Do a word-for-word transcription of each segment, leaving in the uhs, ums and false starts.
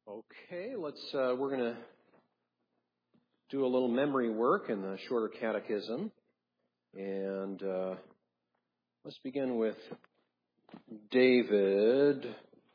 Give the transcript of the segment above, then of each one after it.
Okay, let's, uh, we're going to do a little memory work in the Shorter Catechism. And uh, let's begin with David.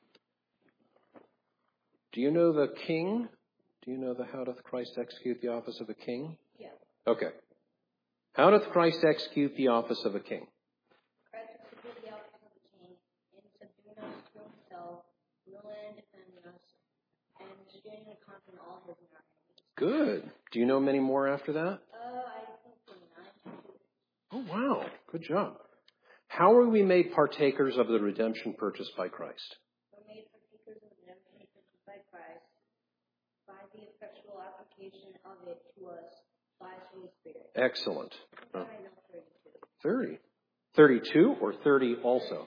Do you know the king? Do you know the how doth Christ execute the office of a king? Yeah. Okay. How doth Christ execute the office of a king? Christ executed the office of a king in subduing us to himself, ruling and defending us, and restraining and conquering all his enemies. Good. Do you know many more after that? Uh, I think twenty-nine. Oh, wow. Good job. How are we made partakers of the redemption purchased by Christ? We're made partakers of the redemption purchased by Christ by the effectual application of it to us by His Holy Spirit. Excellent. I Oh, know thirty-two. thirty. thirty-two or thirty also?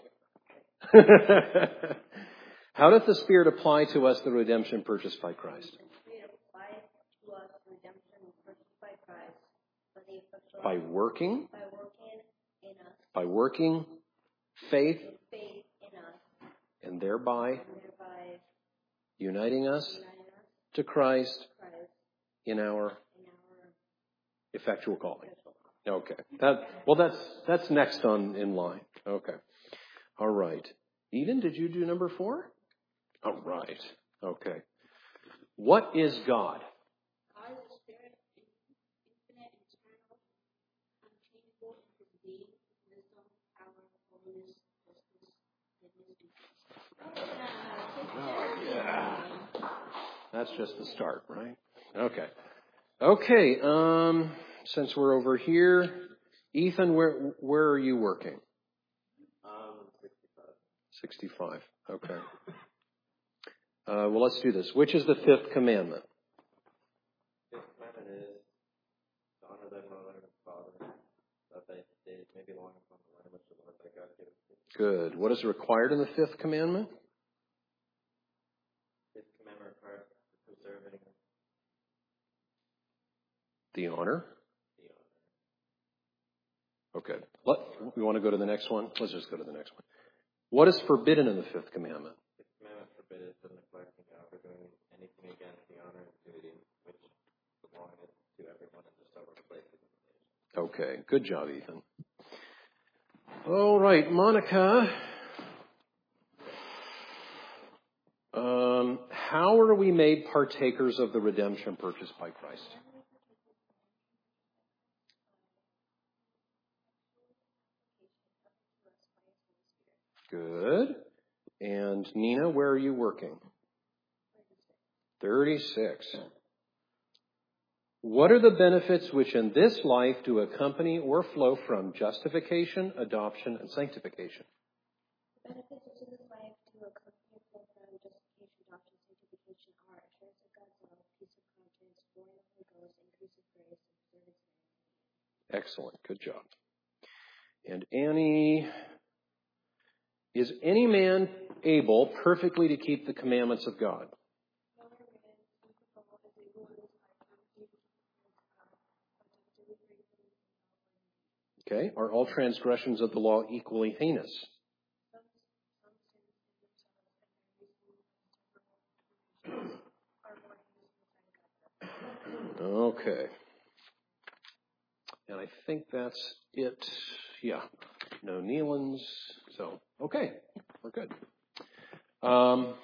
How doth the Spirit apply to us the redemption purchased by Christ? The Spirit applies to us the redemption purchased by Christ by the effectual By working? by working in us, By working faith in faith in us, and thereby and thereby uniting us uniting us to Christ to Christ in our in our effectual calling. effectual Okay. That, well, that's, that's next on in line. Okay. All right. Eden, did you do number four? All right. Okay. What is God? God is a spirit, infinite, eternal, unchangeable in his being, wisdom, power, holiness, justice, and Yeah. That's just the start, right? Okay. Okay. Um, since we're over here, Ethan, where where are you working? Um, sixty-five. Sixty-five. Okay. Uh, well, let's do this. Which is the fifth commandment? Fifth commandment is to honor thy mother and father, that thy days may be long upon the land which the Lord thy God giveth thee. Good. What is required in the fifth commandment? Fifth commandment requires preserving The honor. the honor. Okay. Let, we want to go to the next one? Let's just go to the next one. What is forbidden in the fifth commandment? Fifth commandment forbiddeth the neglecting of or doing anything against the honor and duty which belongeth to everyone in the several places. Okay. Good job, Ethan. All right, Monica. Um, how are we made partakers of the redemption purchased by Christ? Good. And Nina, where are you working? thirty-six. What are the benefits which in this life do accompany or flow from justification, adoption, and sanctification? benefits of this life to accompany from justification, adoption, sanctification are assurance of God's love, peace of conscience, glory of the Holy Ghost, increase of grace, and preservance of man. Excellent. Good job. And Annie, is any man able perfectly to keep the commandments of God? No other man, since the fall, is able in this life to keep the commandments of God, but to do great things in Okay. Are all transgressions of the law equally heinous? some, some sins in themselves and their reasonable are more heinous than God. Okay. And I think that's it. Yeah. No Nealons. So, okay. We're good. Um,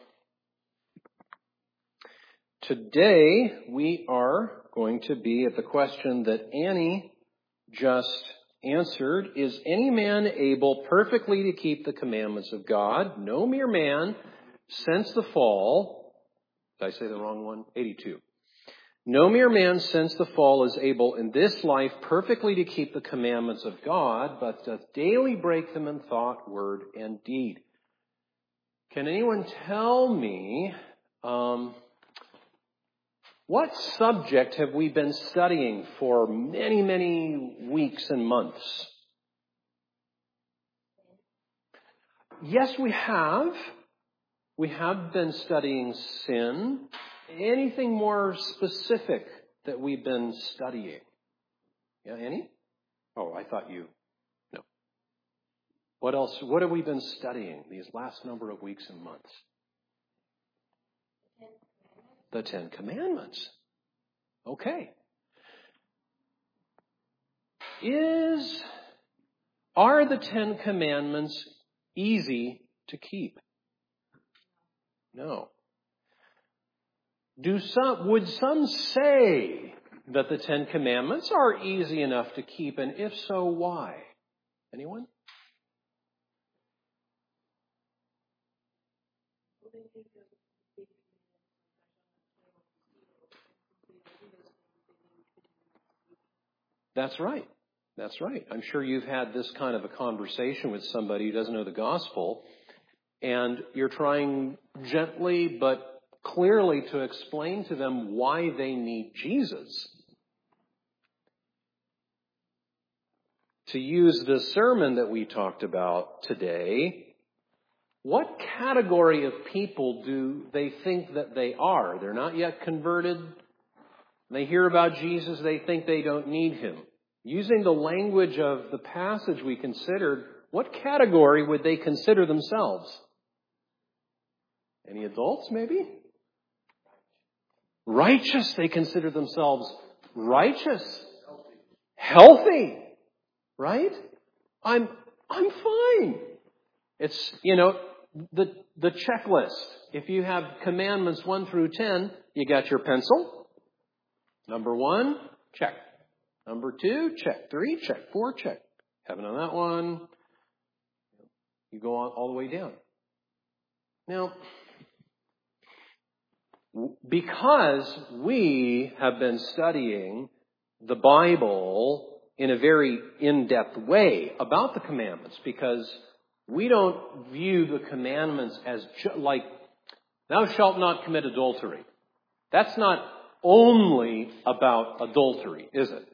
today, we are going to be at the question that Annie just answered. Is any man able perfectly to keep the commandments of God? No mere man, since the fall. Did I say the wrong one? eighty-two. No mere man since the fall is able in this life perfectly to keep the commandments of God, but doth daily break them in thought, word, and deed. Can anyone tell me um, what subject have we been studying for many, many weeks and months? Yes, we have. We have been studying sin. Anything more specific that we've been studying? Yeah, Annie? Oh, I thought you. No. What else? What have we been studying these last number of weeks and months? the Ten Commandments. Okay. Is, are the Ten Commandments easy to keep? No. Do some, would some say that the Ten Commandments are easy enough to keep, and if so, why? Anyone? That's right. That's right. I'm sure you've had this kind of a conversation with somebody who doesn't know the gospel, and you're trying gently but clearly to explain to them why they need Jesus. To use the sermon that we talked about today, what category of people do they think that they are? They're not yet converted. They hear about Jesus, they think they don't need him. Using the language of the passage we considered, what category would they consider themselves? Any adults, maybe? Righteous. They consider themselves righteous. Healthy. Right? I'm, I'm fine. It's, you know, the, the checklist. If you have commandments one through ten, you got your pencil. Number one, check. Number two, check. Three, check. Four, check. Haven't done that one. You go on all the way down. Now, because we have been studying the Bible in a very in-depth way about the commandments, because we don't view the commandments as ju- like, thou shalt not commit adultery. That's not only about adultery, is it?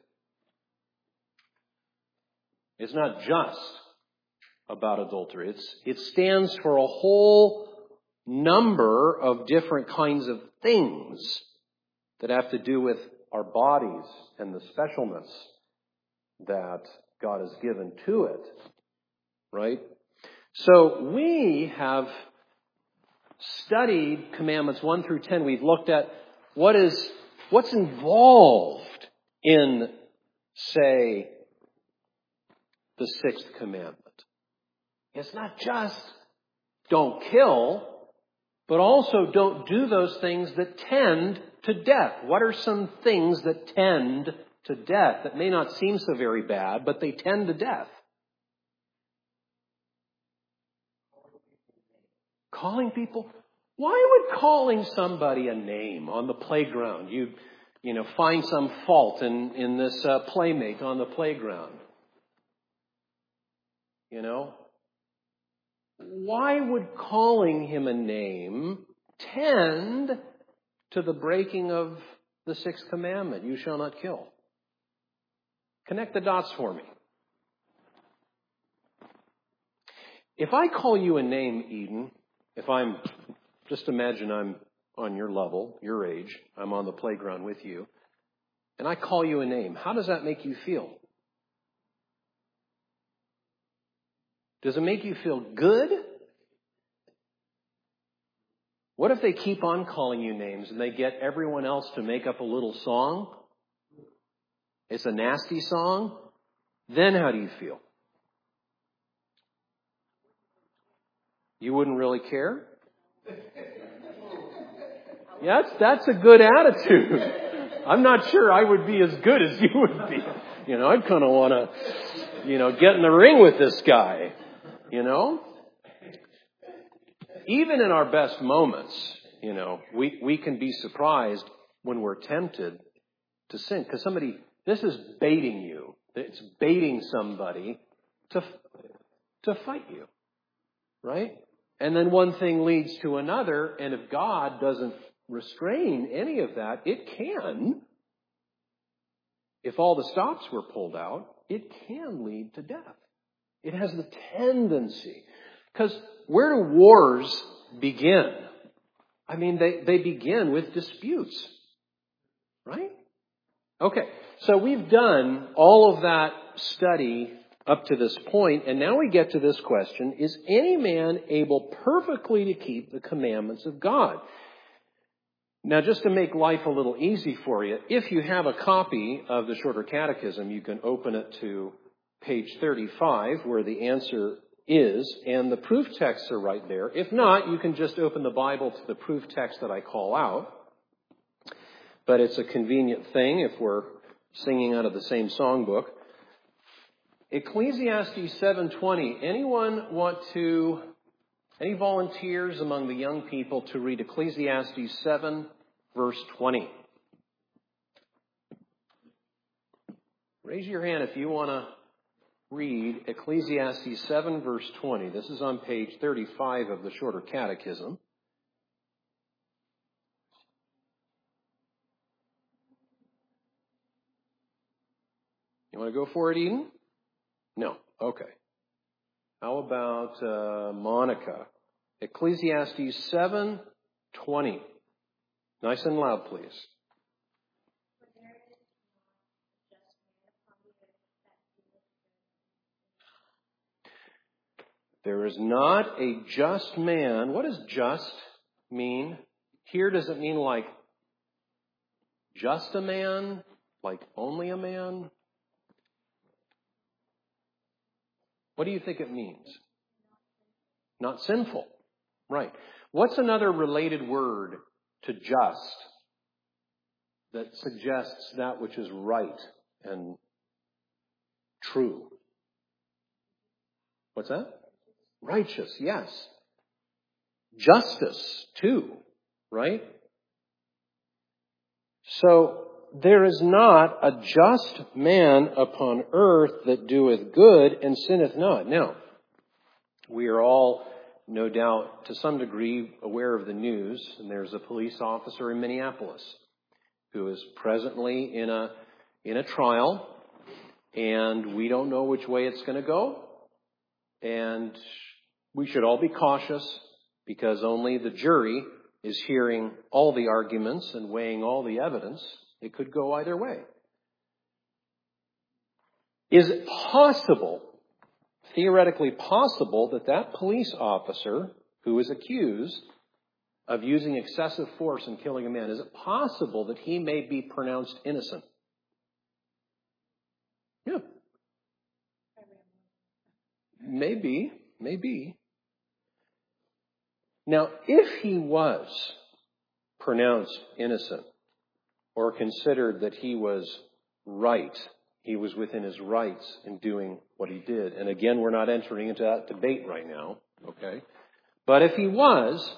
It's not just about adultery. It's, it stands for a whole number of different kinds of things that have to do with our bodies and the specialness that God has given to it. Right? So we have studied commandments one through ten. We've looked at what is, what's involved in, say, the sixth commandment. It's not just don't kill, but also don't do those things that tend to death. What are some things that tend to death that may not seem so very bad, but they tend to death? Calling people? Why would calling somebody a name on the playground, you, you know, find some fault in, in this uh, playmate on the playground? You know? Why would calling him a name tend to the breaking of the sixth commandment? You shall not kill. Connect the dots for me. If I call you a name, Eden, if I'm, just imagine I'm on your level, your age, I'm on the playground with you, and I call you a name, how does that make you feel? Does it make you feel good? What if they keep on calling you names and they get everyone else to make up a little song? It's a nasty song. Then how do you feel? You wouldn't really care? Yeah, that's, that's a good attitude. I'm not sure I would be as good as you would be. You know, I'd kind of want to, you know, get in the ring with this guy. You know? Even in our best moments, you know, we, we can be surprised when we're tempted to sin. Because somebody, this is baiting you. It's baiting somebody to, to fight you. Right? And then one thing leads to another, and if God doesn't restrain any of that, it can, if all the stops were pulled out, it can lead to death. It has the tendency. Because where do wars begin? I mean, they, they begin with disputes. Right? Okay, so we've done all of that study up to this point, and now we get to this question: is any man able perfectly to keep the commandments of God? Now, just to make life a little easy for you, if you have a copy of the Shorter Catechism, you can open it to page thirty-five, where the answer is, and the proof texts are right there. If not, you can just open the Bible to the proof text that I call out. But it's a convenient thing if we're singing out of the same songbook. Ecclesiastes seven twenty. Anyone want to, any volunteers among the young people to read Ecclesiastes seven, verse twenty? Raise your hand if you want to read Ecclesiastes seven, verse twenty. This is on page thirty-five of the Shorter Catechism. You want to go for it, Eden? No. Okay. How about uh, Monica? Ecclesiastes seven twenty. Nice and loud, please. There is not a just man. What does just mean? Here, does it mean like just a man? Like only a man? What do you think it means? Not sinful. Right. What's another related word to just that suggests that which is right and true? What's that? Righteous, yes. Justice, too, right? So, there is not a just man upon earth that doeth good and sinneth not. Now, we are all, no doubt, to some degree aware of the news, and there's a police officer in Minneapolis who is presently in a in a trial, and we don't know which way it's going to go, and we should all be cautious because only the jury is hearing all the arguments and weighing all the evidence. It could go either way. Is it possible, theoretically possible, that that police officer who is accused of using excessive force and killing a man, is it possible that he may be pronounced innocent? Yeah. Maybe, maybe. Now, if he was pronounced innocent, or considered that he was right, he was within his rights in doing what he did. And again, we're not entering into that debate right now, okay? But if he was,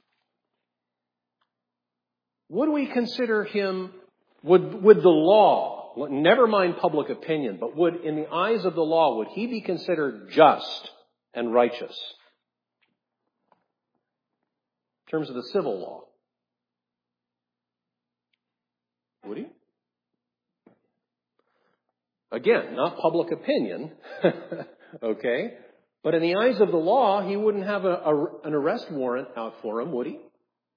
would we consider him, would, would the law, never mind public opinion, but would, in the eyes of the law, would he be considered just and righteous? In terms of the civil law. Would he? Again, not public opinion, okay? But in the eyes of the law, he wouldn't have a, a, an arrest warrant out for him, would he?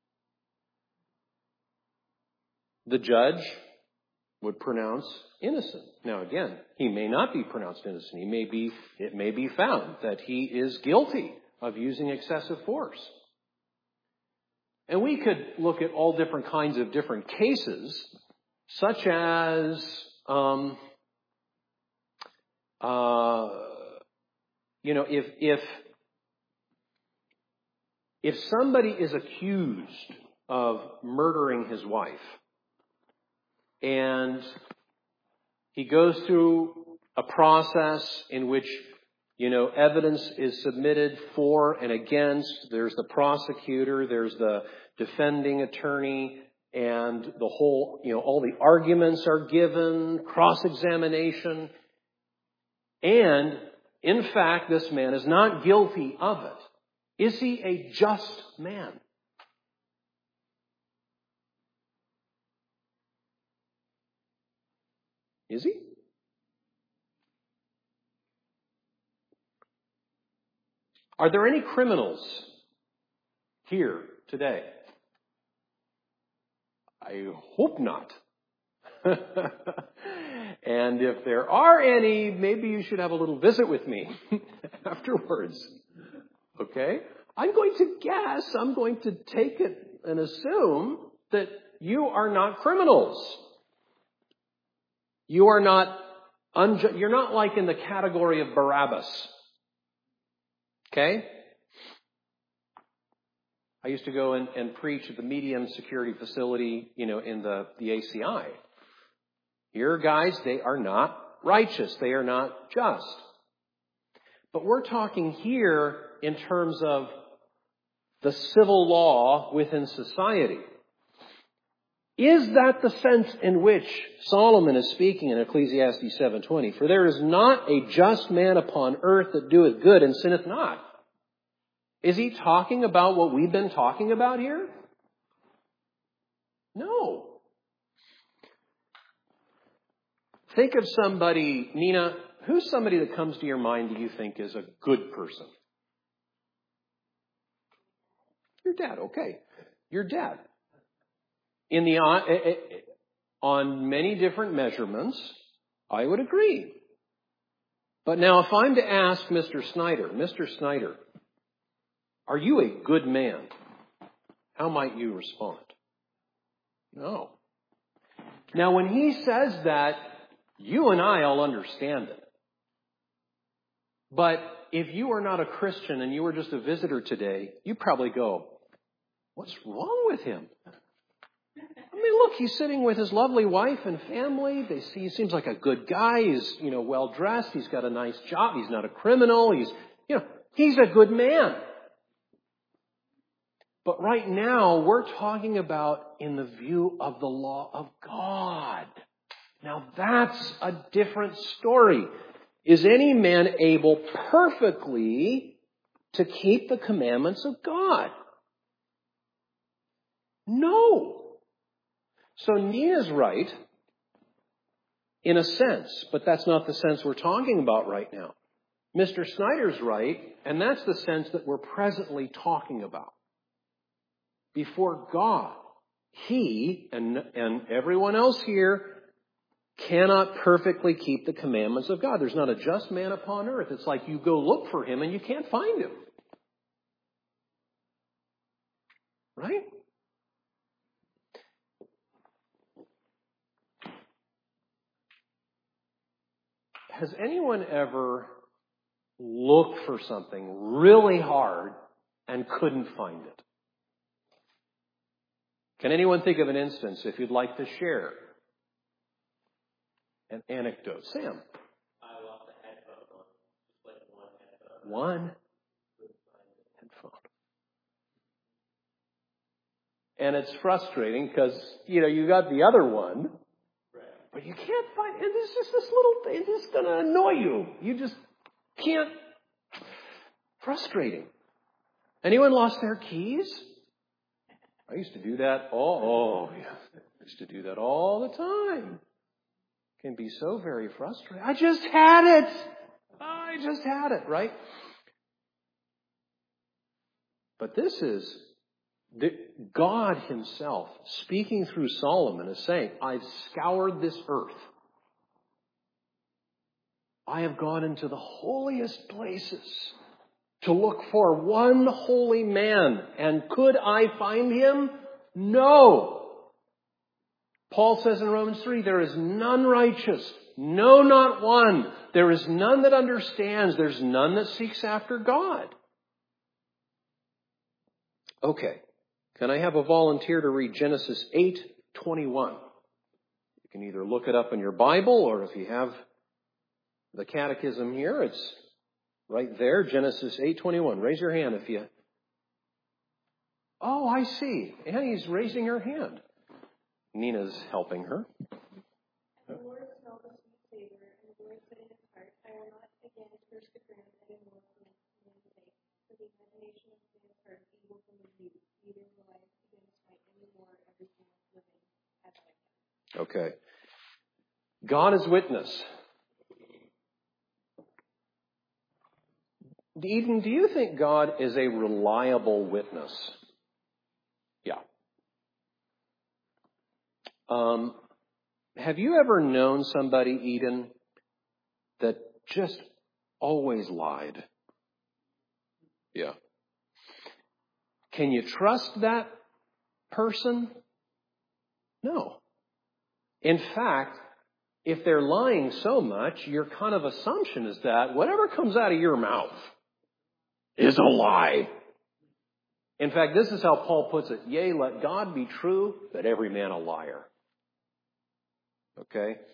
The judge would pronounce innocent. Now again, he may not be pronounced innocent. He may be, it may be found that he is guilty of using excessive force. And we could look at all different kinds of different cases, such as, um, uh, you know, if if if somebody is accused of murdering his wife, and he goes through a process in which, you know, evidence is submitted for and against, there's the prosecutor, there's the defending attorney, and the whole, you know, all the arguments are given, cross-examination. And, in fact, this man is not guilty of it. Is he a just man? Is he? Are there any criminals here today? I hope not. And if there are any, maybe you should have a little visit with me afterwards. Okay? I'm going to guess, I'm going to take it and assume that you are not criminals. You are not unju- you're not like in the category of Barabbas. Okay? I used to go and, and preach at the medium security facility, you know, in the, the A C I. Here, guys, they are not righteous. They are not just. But we're talking here in terms of the civil law within society. Is that the sense in which Solomon is speaking in Ecclesiastes seven twenty? For there is not a just man upon earth that doeth good and sinneth not. Is he talking about what we've been talking about here? No. Think of somebody, Nina, who's somebody that comes to your mind that you think is a good person? Your dad, okay. Your dad. In the on many different measurements, I would agree. But now if I'm to ask Mister Snyder, Mister Snyder, are you a good man? How might you respond? No. Now when he says that, you and I all understand it. But if you are not a Christian and you are just a visitor today, you probably go, what's wrong with him? I mean, look, he's sitting with his lovely wife and family. They see he seems like a good guy. He's, you know, well dressed. He's got a nice job. He's not a criminal. He's, you know, he's a good man. But right now, we're talking about in the view of the law of God. Now that's a different story. Is any man able perfectly to keep the commandments of God? No. So Nina's right in a sense, but that's not the sense we're talking about right now. Mister Snyder's right, and that's the sense that we're presently talking about. Before God, he and, and everyone else here cannot perfectly keep the commandments of God. There's not a just man upon earth. It's like you go look for him and you can't find him. Right? Has anyone ever looked for something really hard and couldn't find it? Can anyone think of an instance if you'd like to share an anecdote? Sam. I lost a headphone on just like one headphone. One headphone. And it's frustrating because, you know, you got the other one, Right. but you can't find it. It's just this little thing. It's just going to annoy you. You just can't. Frustrating. Anyone lost their keys? I used to do that all, oh, yeah. I used to do that all the time. It can be so very frustrating. I just had it. I just had it, right? But this is the, God himself speaking through Solomon is saying, I've scoured this earth. I have gone into the holiest places to look for one holy man. And could I find him? No. Paul says in Romans three, there is none righteous. No, not one. There is none that understands. There's none that seeks after God. Okay. Can I have a volunteer to read Genesis eight twenty-one? You can either look it up in your Bible, or if you have the catechism here, it's right there, Genesis eight twenty-one. Raise your hand if you... Oh, I see. Annie's raising her hand. Nina's helping her. And the Lord smelled a sweet savor, and the Lord said in his heart, I will not again curse the ground any more for man's sake, for the imagination of man's heart is evil from his youth, neither will I again smite any more everything living as I can. Okay. God is witness. Eden, do you think God is a reliable witness? Yeah. Um, have you ever known somebody, Eden, that just always lied? Yeah. Can you trust that person? No. In fact, if they're lying so much, your kind of assumption is that whatever comes out of your mouth is a lie. In fact, this is how Paul puts it. Yea, let God be true, but every man a liar. Okay?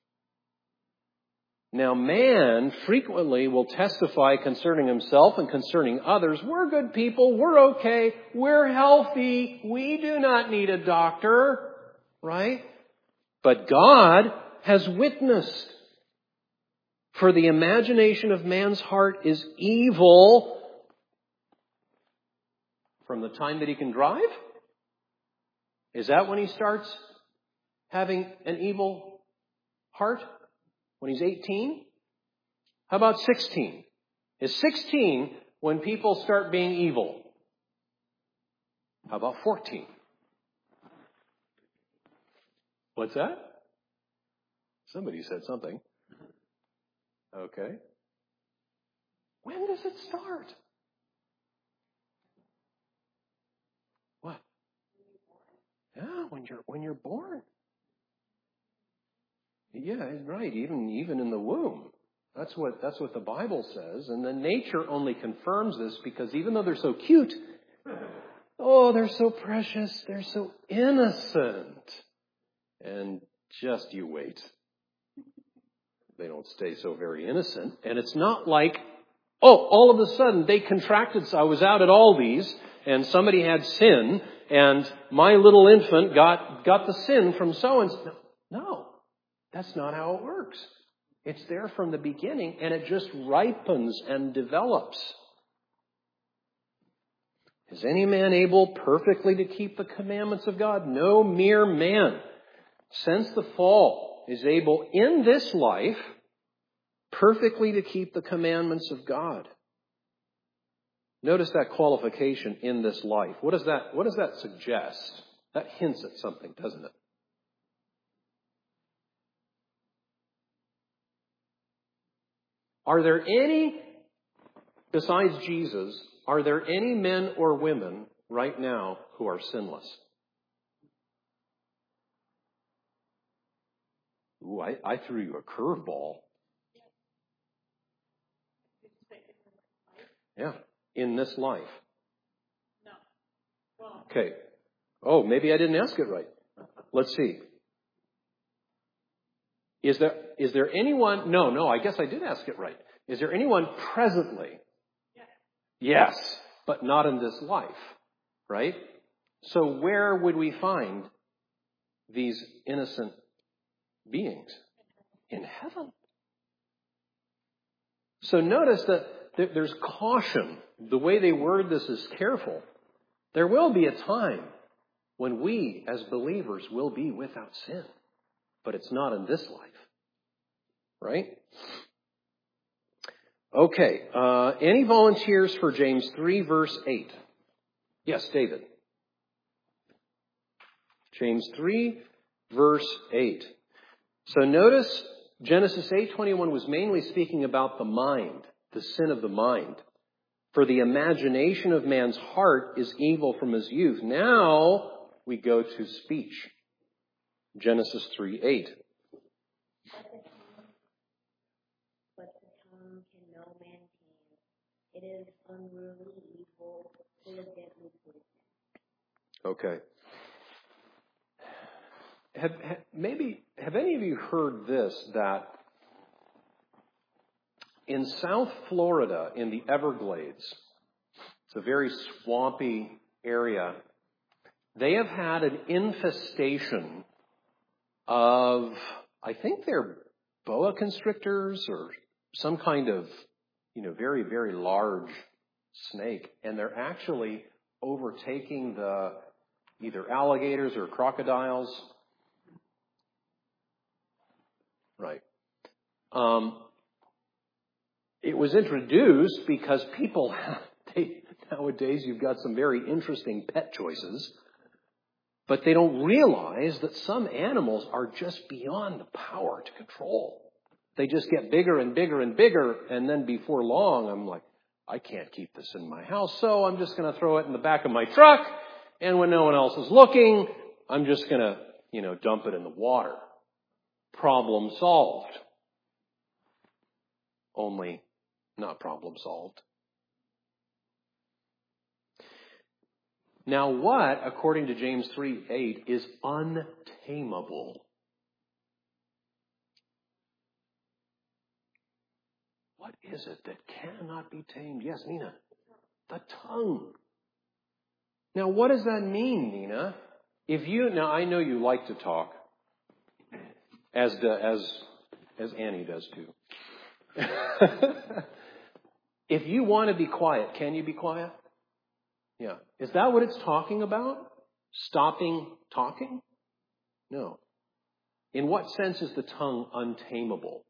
Now, man frequently will testify concerning himself and concerning others. We're good people. We're okay. We're healthy. We do not need a doctor. Right? But God has witnessed. For the imagination of man's heart is evil from the time that he can drive? Is that when he starts having an evil heart? When he's eighteen? How about sixteen? Is sixteen when people start being evil? How about fourteen? What's that? Somebody said something. Okay. When does it start? What? Yeah, when you're when you're born. Yeah, right. Even even in the womb. That's what that's what the Bible says. And then nature only confirms this because even though they're so cute, oh, they're so precious, they're so innocent. And just you wait. They don't stay so very innocent. And it's not like, oh, all of a sudden they contracted. So I was out at Aldi's and somebody had sin and my little infant got, got the sin from so-and-so. No, that's not how it works. It's there from the beginning and it just ripens and develops. Is any man able perfectly to keep the commandments of God? No mere man, since the fall, is able in this life perfectly to keep the commandments of God. Notice that qualification, in this life. What does that, what does that suggest? That hints at something, doesn't it? Are there any, besides Jesus, are there any men or women right now who are sinless? Ooh, I, I threw you a curveball. Yeah, in this life. No. Well, okay. Oh, maybe I didn't ask it right. Let's see. Is there is there anyone? No, no, I guess I did ask it right. Is there anyone presently? yes. Yes, but not in this life, right? So where would we find these innocent beings? In heaven. So notice that there's caution. The way they word this is careful. There will be a time when we as believers will be without sin. But it's not in this life. Right? Okay. Uh, any volunteers for James three, verse eight? Yes, David. James three, verse eight. So notice Genesis eight twenty-one was mainly speaking about the mind, the sin of the mind. For the imagination of man's heart is evil from his youth. Now we go to speech. Genesis three eight. But the tongue can no man tame. It is unruly, evil, full of deadly poison. Okay. Have, have maybe have any of you heard this, that in South Florida, in the Everglades, it's a very swampy area, they have had an infestation of, I think they're boa constrictors or some kind of, you know, very, very large snake. And they're actually overtaking the either alligators or crocodiles. Right. Um, it was introduced because people, they, nowadays you've got some very interesting pet choices, but they don't realize that some animals are just beyond the power to control. They just get bigger and bigger and bigger, and then before long, I'm like, I can't keep this in my house, so I'm just going to throw it in the back of my truck, and when no one else is looking, I'm just going to you know, dump it in the water. Problem solved. Only not problem solved. Now what, according to James three eight, is untamable? What is it that cannot be tamed? Yes, Nina. The tongue. Now what does that mean, Nina? If you, now I know you like to talk, as do, as as Annie does too. If you want to be quiet, can you be quiet? Yeah. Is that what it's talking about? Stopping talking? No. In what sense is the tongue untamable?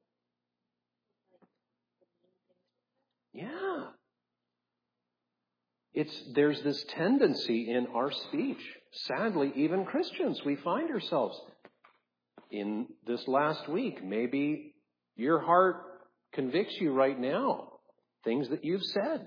Yeah. It's, there's this tendency in our speech. Sadly, even Christians, we find ourselves in this last week. Maybe your heart convicts you right now. Things that you've said.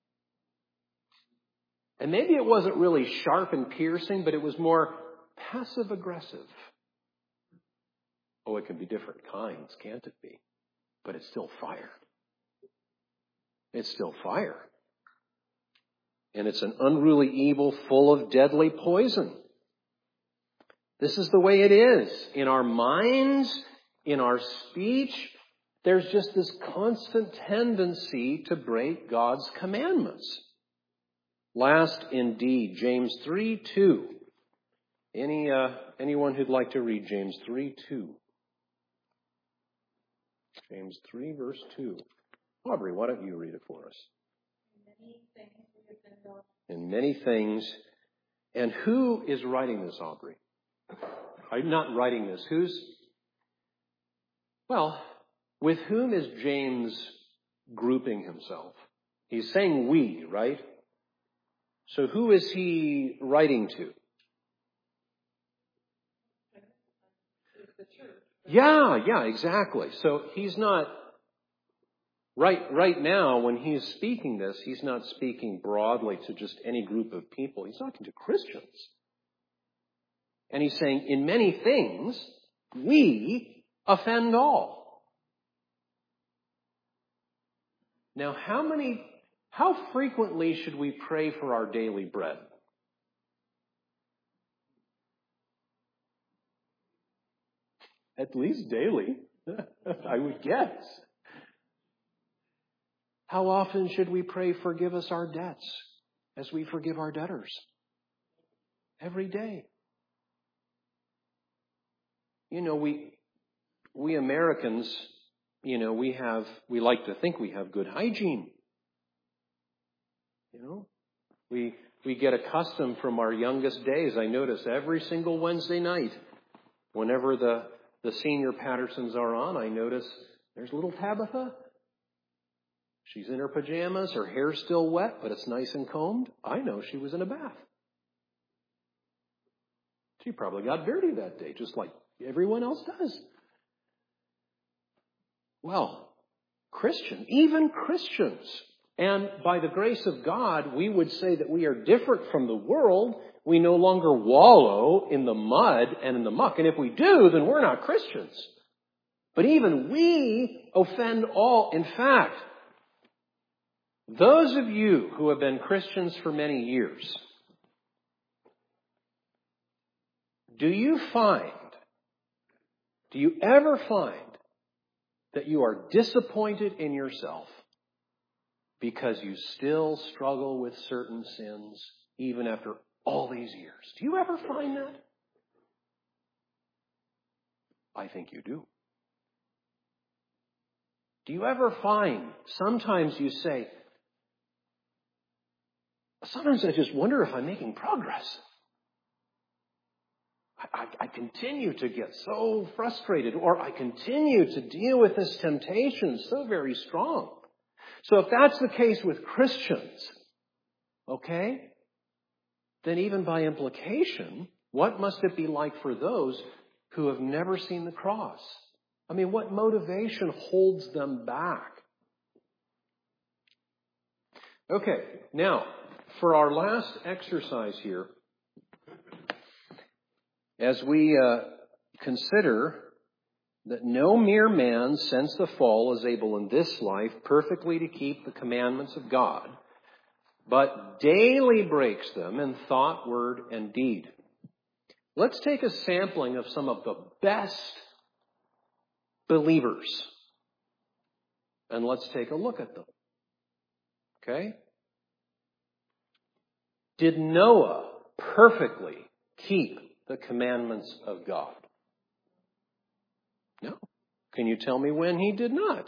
And maybe it wasn't really sharp and piercing, but it was more passive aggressive. Oh, it can be different kinds, can't it be? But it's still fire. It's still fire. And it's an unruly evil full of deadly poison. This is the way it is. In our minds, in our speech, there's just this constant tendency to break God's commandments. Last indeed, James three two. Any uh, anyone who'd like to read James three two? James three verse two. Aubrey, why don't you read it for us? Many things we have been known. In many things. And who is writing this, Aubrey? I'm not writing this. Who's? Well, with whom is James grouping himself? He's saying we, right? So who is he writing to? It's the church. Yeah, yeah, exactly. So he's not, right, right now when he's speaking this, he's not speaking broadly to just any group of people. He's talking to Christians. And he's saying, in many things, we offend all. Now, how many, how frequently should we pray for our daily bread? At least daily, I would guess. How often should we pray, forgive us our debts as we forgive our debtors? Every day. You know, we, we Americans, you know, we have, we like to think we have good hygiene. You know, we, we get accustomed from our youngest days. I notice every single Wednesday night, whenever the, the senior Pattersons are on, I notice there's little Tabitha. She's in her pajamas, her hair's still wet, but it's nice and combed. I know she was in a bath. She probably got dirty that day, just like everyone else does. Well, Christian, even Christians, and by the grace of God, we would say that we are different from the world. We no longer wallow in the mud and in the muck. And if we do, then we're not Christians. But even we offend all. In fact, those of you who have been Christians for many years, do you find, do you ever find that you are disappointed in yourself because you still struggle with certain sins even after all these years? Do you ever find that? I think you do. Do you ever find, sometimes you say, sometimes I just wonder if I'm making progress. I, I continue to get so frustrated, or I continue to deal with this temptation so very strong. So if that's the case with Christians, okay, then even by implication, what must it be like for those who have never seen the cross? I mean, what motivation holds them back? Okay, now, for our last exercise here, as we uh, consider that no mere man since the fall is able in this life perfectly to keep the commandments of God, but daily breaks them in thought, word, and deed. Let's take a sampling of some of the best believers, and let's take a look at them. Okay? Did Noah perfectly keep the commandments of God? No. Can you tell me when he did not?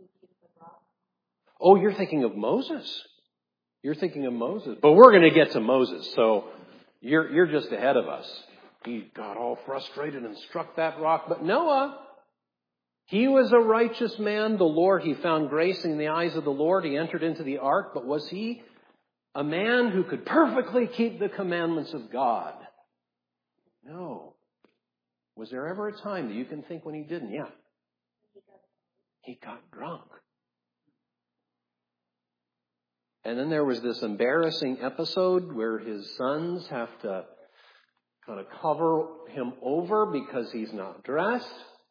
Oh, you're thinking of Moses. You're thinking of Moses. But we're going to get to Moses, so you're, you're just ahead of us. He got all frustrated and struck that rock. But Noah, he was a righteous man. The Lord, he found grace in the eyes of the Lord. He entered into the ark. But was he a man who could perfectly keep the commandments of God? No. Was there ever a time that you can think when he didn't? Yeah. He got drunk. And then there was this embarrassing episode where his sons have to kind of cover him over because he's not dressed.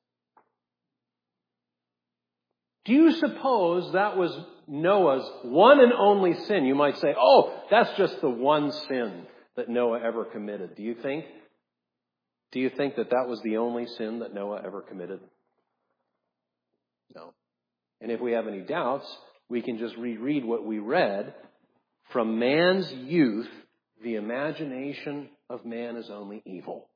Do you suppose that was Noah's one and only sin? You might say, oh, that's just the one sin that Noah ever committed. Do you think? Do you think that that was the only sin that Noah ever committed? No. And if we have any doubts, we can just reread what we read. From man's youth, the imagination of man is only evil.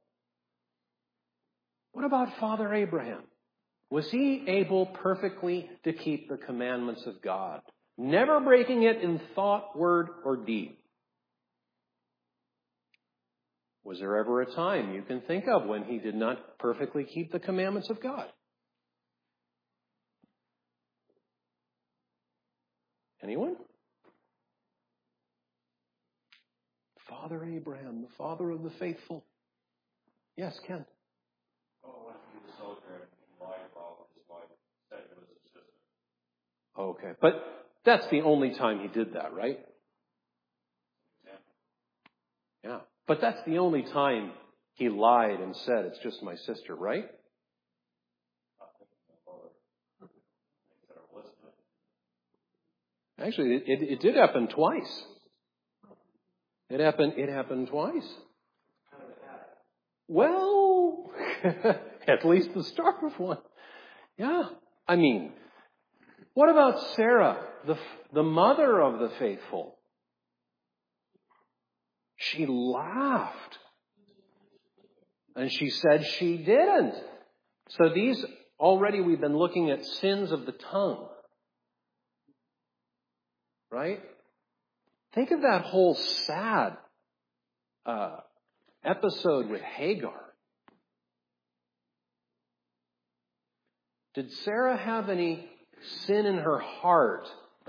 What about Father Abraham? Was he able perfectly to keep the commandments of God, never breaking it in thought, word, or deed? Was there ever a time you can think of when he did not perfectly keep the commandments of God? Anyone? Father Abraham, the father of the faithful. Yes, Ken. Oh, when he was celebrating, he lied about his wife, said it was his sister. Okay, but that's the only time he did that, right? Yeah. Yeah. But that's the only time he lied and said, it's just my sister, right? Actually, it, it, it did happen twice. It happened, it happened twice. Well, at least the start of one. Yeah. I mean, what about Sarah, the, the mother of the faithful? She laughed. And she said she didn't. So these, already we've been looking at sins of the tongue. Right? Think of that whole sad uh, episode with Hagar. Did Sarah have any sin in her heart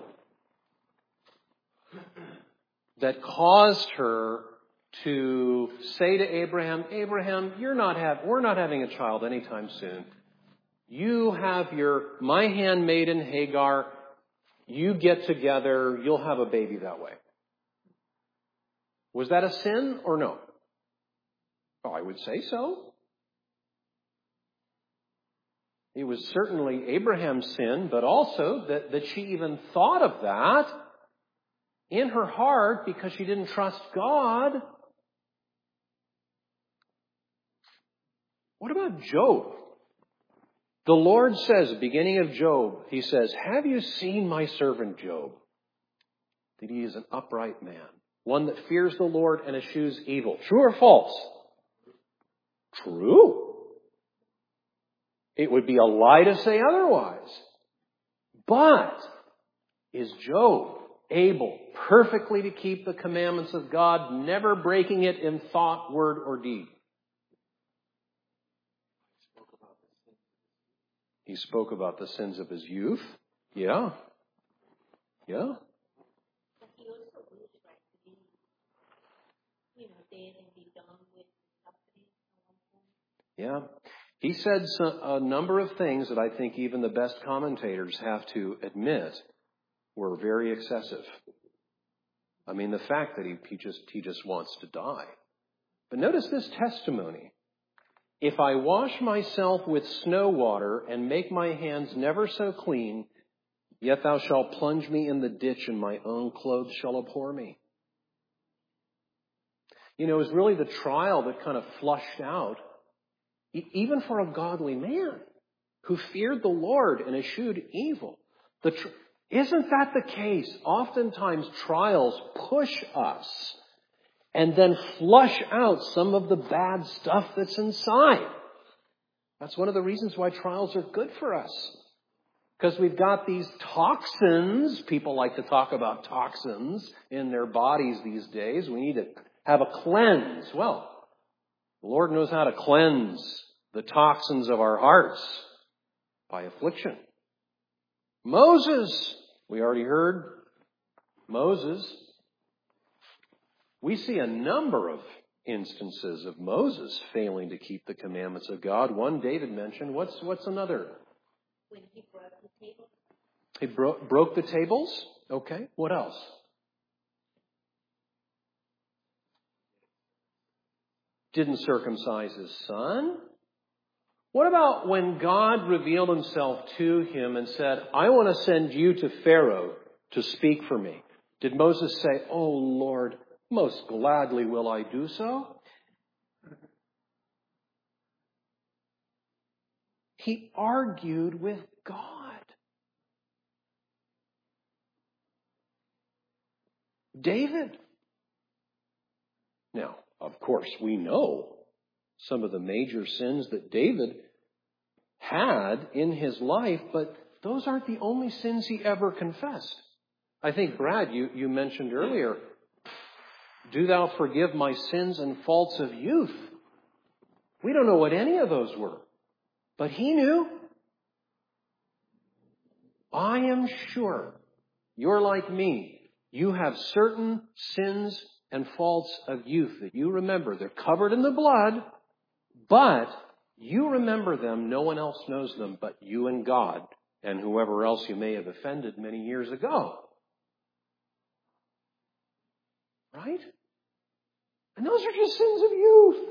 that caused her to say to Abraham, Abraham, you're not have, we're not having a child anytime soon. You have your, my handmaiden Hagar, you get together, you'll have a baby that way. Was that a sin or no? Oh, I would say so. It was certainly Abraham's sin, but also that, that she even thought of that in her heart because she didn't trust God. What about Job? The Lord says, beginning of Job, he says, have you seen my servant Job? That he is an upright man, one that fears the Lord and eschews evil. True or false? True. It would be a lie to say otherwise. But is Job able perfectly to keep the commandments of God, never breaking it in thought, word, or deed? He spoke about the sins of his youth. Yeah. Yeah. But he also would like to be, you know, dead and be done with custody at one point. Yeah. He said some, a number of things that I think even the best commentators have to admit were very excessive. I mean, the fact that he, he just he just wants to die. But notice this testimony. If I wash myself with snow water and make my hands never so clean, yet thou shalt plunge me in the ditch and my own clothes shall abhor me. You know, it was really the trial that kind of flushed out, even for a godly man who feared the Lord and eschewed evil. The tr- Isn't that the case? Oftentimes trials push us and then flush out some of the bad stuff that's inside. That's one of the reasons why trials are good for us. Because we've got these toxins. People like to talk about toxins in their bodies these days. We need to have a cleanse. Well, the Lord knows how to cleanse the toxins of our hearts by affliction. Moses, we already heard Moses. We see a number of instances of Moses failing to keep the commandments of God. One David mentioned. What's what's another? When he broke the table. He bro- broke the tables? Okay. What else? Didn't circumcise his son? What about when God revealed himself to him and said, I want to send you to Pharaoh to speak for me? Did Moses say, oh Lord, most gladly will I do so? He argued with God. David. Now, of course, we know some of the major sins that David had in his life, but those aren't the only sins he ever confessed. I think, Brad, you, you mentioned earlier, do thou forgive my sins and faults of youth. We don't know what any of those were, but he knew. I am sure you're like me. You have certain sins and faults of youth that you remember. They're covered in the blood, but you remember them. No one else knows them but you and God and whoever else you may have offended many years ago. Right? And those are just sins of youth.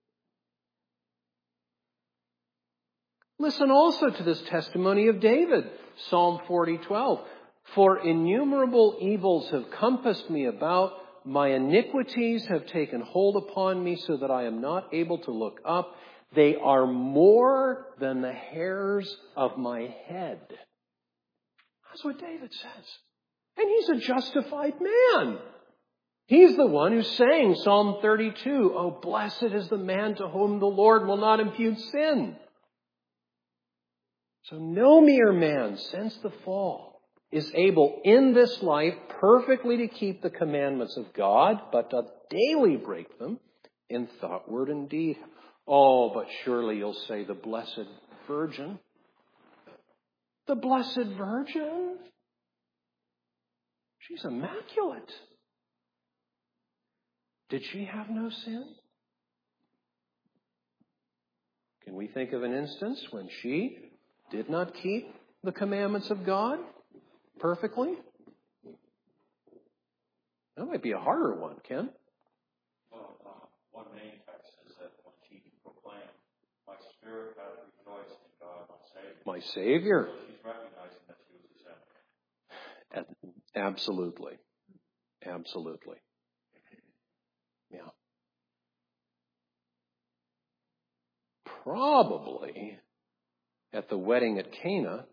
Listen also to this testimony of David, Psalm forty twelve. For innumerable evils have compassed me about. My iniquities have taken hold upon me so that I am not able to look up. They are more than the hairs of my head. That's what David says. And he's a justified man. He's the one who's saying Psalm thirty-two, oh, blessed is the man to whom the Lord will not impute sin. So no mere man, since the fall, is able in this life perfectly to keep the commandments of God, but to daily break them in thought, word, and deed. Oh, but surely you'll say the Blessed Virgin. The Blessed Virgin? She's immaculate. Did she have no sin? Can we think of an instance when she did not keep the commandments of God perfectly? That might be a harder one, Ken. Well, uh, one main text is that when she proclaimed, my spirit hath rejoiced in God, my Savior. My Savior. So she's recognizing that she was a sinner. Absolutely. Absolutely. Yeah. Probably at the wedding at Cana,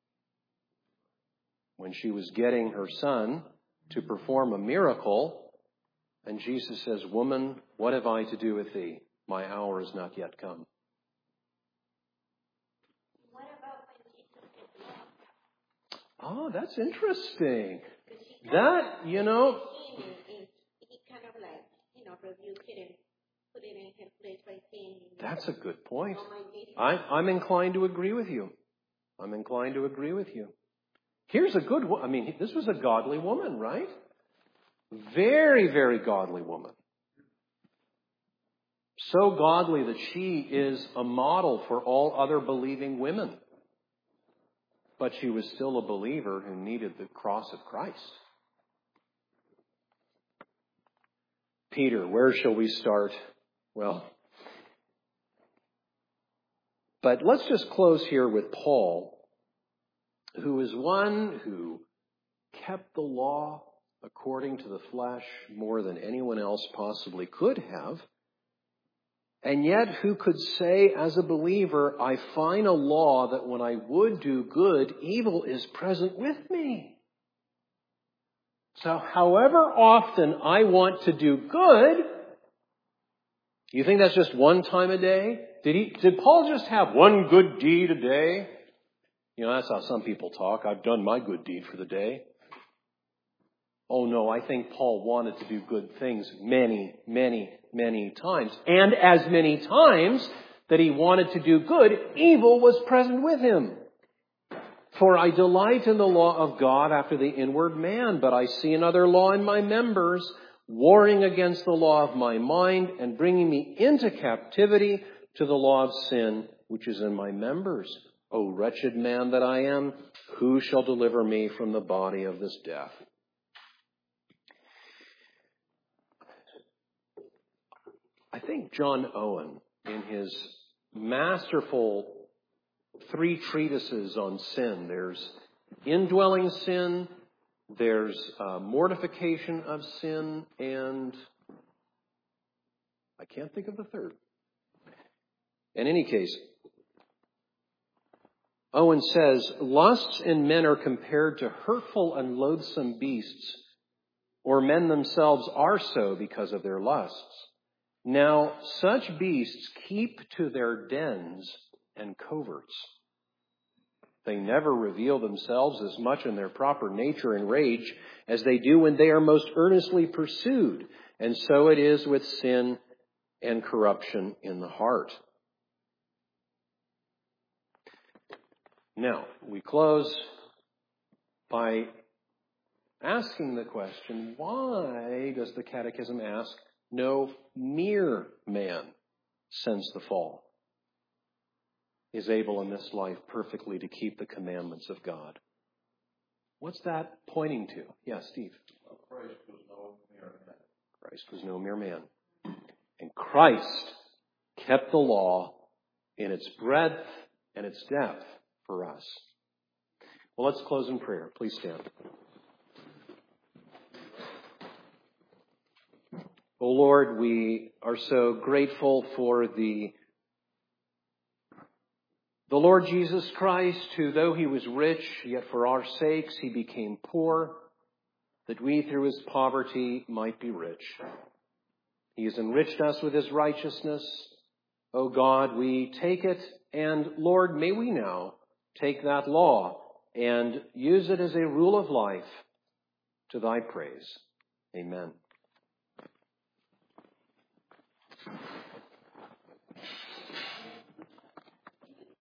when she was getting her son to perform a miracle, and Jesus says, woman, what have I to do with thee? My hour is not yet come. What about when Jesus did the Oh, that's interesting. Because That, you know, he, he kind of like, you know, rebuked it and put it in his place by saying, that's a good point. oh, my Jesus. I, I'm inclined to agree with you. I'm inclined to agree with you. Here's a good one. I mean, this was a godly woman, right? Very, very godly woman. So godly that she is a model for all other believing women. But she was still a believer who needed the cross of Christ. Peter, where shall we start? Well, But let's just close here with Paul, who is one who kept the law according to the flesh more than anyone else possibly could have, and yet who could say as a believer, I find a law that when I would do good, evil is present with me. So however often I want to do good, you think that's just one time a day? Did he, did Paul just have one good deed a day? You know, that's how some people talk. I've done my good deed for the day. Oh no, I think Paul wanted to do good things many, many, many times. And as many times that he wanted to do good, evil was present with him. For I delight in the law of God after the inward man, but I see another law in my members, warring against the law of my mind and bringing me into captivity to the law of sin, which is in my members. O wretched man that I am, who shall deliver me from the body of this death? I think John Owen, in his masterful three treatises on sin, there's indwelling sin, there's uh, mortification of sin, and I can't think of the third. In any case, Owen says, lusts in men are compared to hurtful and loathsome beasts, or men themselves are so because of their lusts. Now, such beasts keep to their dens and coverts. They never reveal themselves as much in their proper nature and rage as they do when they are most earnestly pursued. And so it is with sin and corruption in the heart. Now, we close by asking the question, why does the Catechism ask, no mere man since the fall is able in this life perfectly to keep the commandments of God? What's that pointing to? Yeah, Steve. Well, Christ was no mere man. Christ was no mere man. And Christ kept the law in its breadth and its depth for us. Well, let's close in prayer. Please stand. Oh Lord, we are so grateful for the, the Lord Jesus Christ, who though he was rich, yet for our sakes he became poor, that we through his poverty might be rich. He has enriched us with his righteousness. O God, we take it, and Lord, may we now take that law and use it as a rule of life to thy praise. Amen.